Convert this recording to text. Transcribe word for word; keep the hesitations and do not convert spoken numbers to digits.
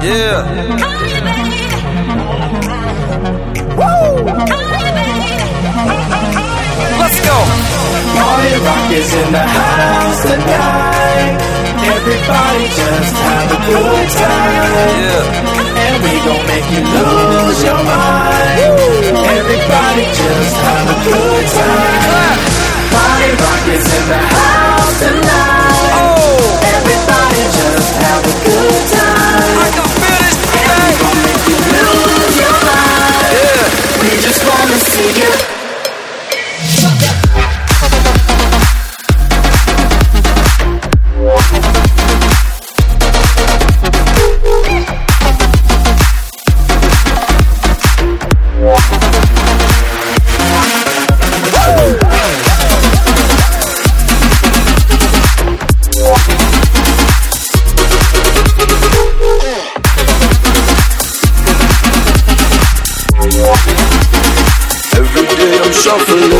Yeah. Call you, baby. Woo! Call you, baby. Let's go. Party rock is in the house tonight. Everybody just have a good time. Yeah. And we gon' make you lose your mind. Everybody just have a good time. Party rock is in the house tonight. Oh, Everybody just have a good time. I can feel this And we thing. gon' make you lose your mind. Yeah. We just wanna see you. Every day I'm shuffling.